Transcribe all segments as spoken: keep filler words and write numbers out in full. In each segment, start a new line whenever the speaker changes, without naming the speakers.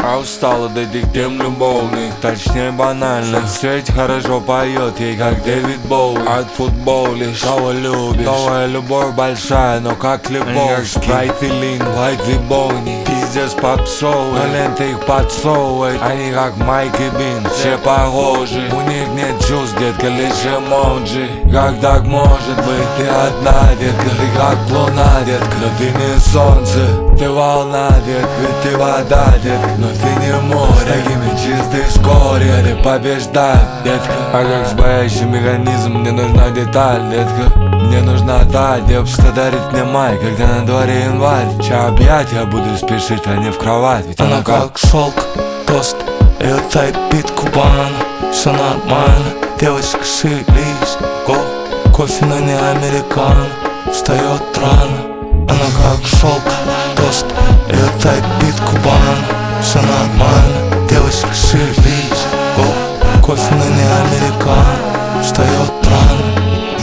А устал от этих тем любовных, точнее банальных. Сеть хорошо поет ей, как Дэвид Боуи. От футболишь, кого любишь. Новая любовь большая, но как любовь. Как Спрайт и Линк, Лайт и Бони. Пиздец попсовый, но ленты их подсовывает. Они как Майк и Бин, все похожи. У них нет чувств, детка, лишь эмоджи. Как так может быть? Ты одна, детка, ты как луна, детка. Но ты не солнце, ты волна, детка. Ведь ты вода, детка, но ты не море. С такими чистой скорее ты побеждаешь, детка. А как сбоящий механизм, мне нужна деталь, детка. Мне нужна та девушка, что дарит мне май, когда на дворе январь. Ча объятия буду спешить, а не в кровать. Ведь
она как шелк, тост, ее тайп бит Кубана. Все нормально, девочка, шевелись, го. Кофе, но не американо, встает рано. Она как шелк, тост, ее тайп бит Кубана. Все нормально, девочка, шевелись, го. Кофе, но не американо, встает рано.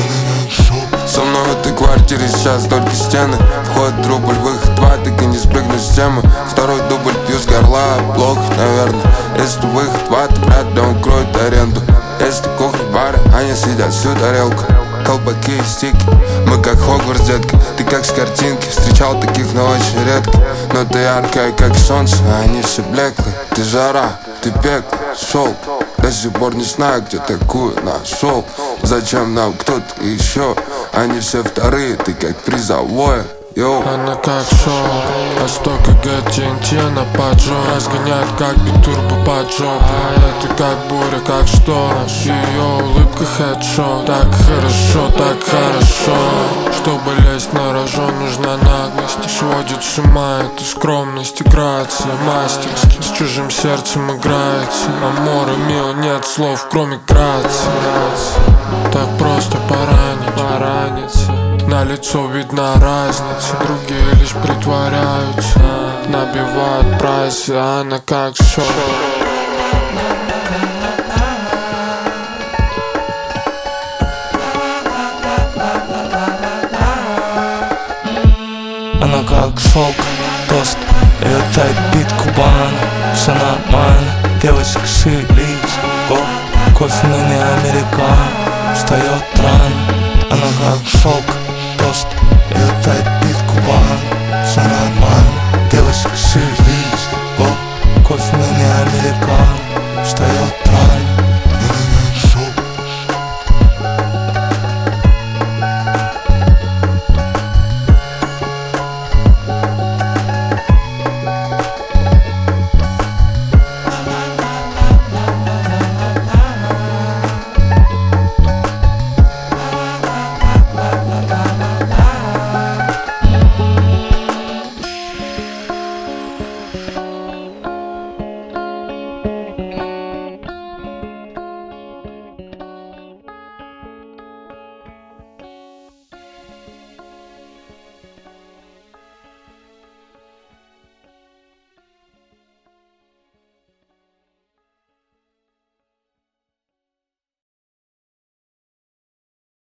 Со мной в этой квартире сейчас только стены. Входит рубль, выход два, так и не спрыгнешь с темы. Второй дубль пью с горла, плохо, наверное. Если выход два, то вряд ли он кроет аренду. Если кухня бара, они съедят всю тарелку. Колпаки и стики, мы как Хогвартс, детка. Ты как с картинки, встречал таких, но очень редко. Но ты яркая, как солнце, а они все блеклые. Ты жара, ты пекло, шелк. До сих пор не знаю, где такую нашел. Зачем нам кто-то еще? Они все вторые, ты как призовое. Йоу.
Она как шоу, а сто кг ти эн ти она поджог. Разгоняет как битурбо под жопу. А это как буря, как шторм. Ее улыбка хедшот. Так хорошо, так хорошо. Чтобы лезть на рожон, нужна наглость. Сводит с ума эта скромность и грация. Мастерски с чужим сердцем играется. Амора мил, нет слов, кроме грации. Так просто поранить, пораниться. На лицо видна разница, другие лишь притворяются. Набивают прайсы, а она как шоу.
Она как шелк, тост, ее тайп бит Кубана. Все нормально, девочка, шевелись, го. Кофе, но не американо, встает рано. Она как шелк, тост, ее тайп бит Кубана. Все нормально, девочка, шевелись.